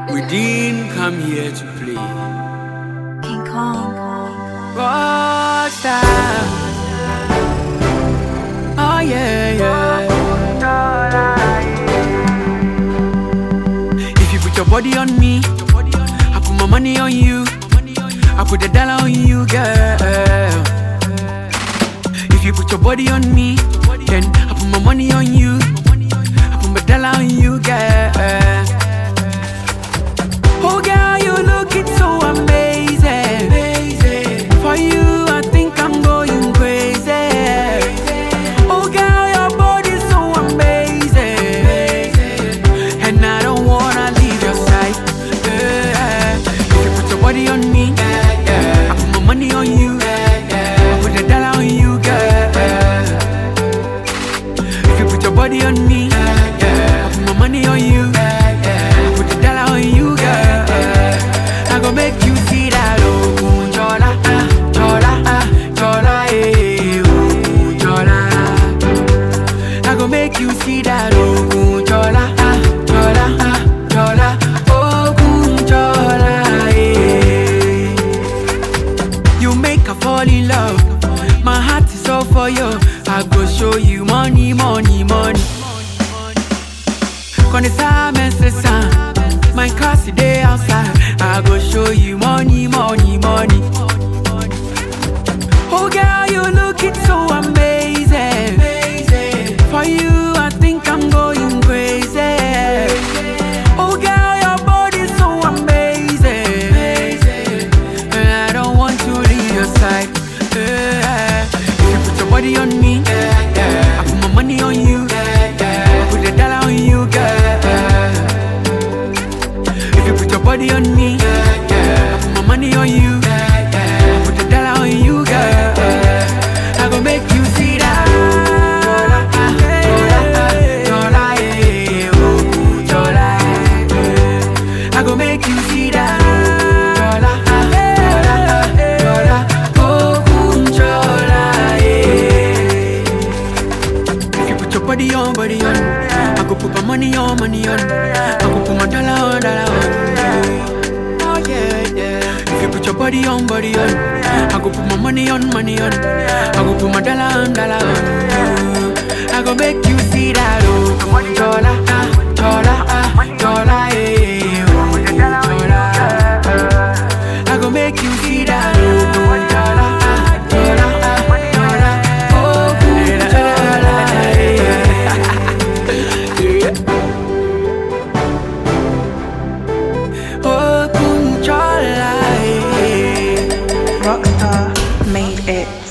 We didn't come here to play. King Kong. Rockstar. Oh yeah, yeah. If you put your body on me, I put my money on you. I put the dollar on you, girl. If you put your body on me, then I put my money on you. I put my dollar on you, girl. Oh girl, you looking so amazing. For you, I think I'm going crazy. Oh girl, your body's so amazing, and I don't wanna leave your side. If you put your body on me, I put my money on you. I put the dollar on you, girl. If you put your body on me, I put my money on you. I put the dollar on you, girl. I gon' make you see that oh, chola, chola, chola, eh, oh, chola. I gon' make you see that oh, chola, chola, chola, oh, chola, eh. You make her fall in love. My heart is all for you. I go show you money, money, money. Connaissance, c'est my car today outside. I go show you money, money, money. Oh girl, you looking so amazing. For you, I think I'm going crazy. Oh girl, your body's so amazing, and I don't want to leave your side. If you put your body on me, I put my money on you. I put the dollar on you, girl. If you put your body on me, I put my money on you. I put the dollar on you, girl. I gon' make you see that. Chola, eh, oh, chola, eh. I gon' make you see that. Chola, chola, oh, chola, eh. If you put your body on, I go put my money on, money on. I go put my dollar on, dollar on. Oh yeah, yeah. If you put your body on, I go put my money on, money on. I go put my dollar on, dollar on. I go make you see that oh, chola, chola, chola, eh, oh, chola. I go make you see that oh, chola, chola, chola, oh, chola, eh. Oh, chola, eh. Rockstar made it.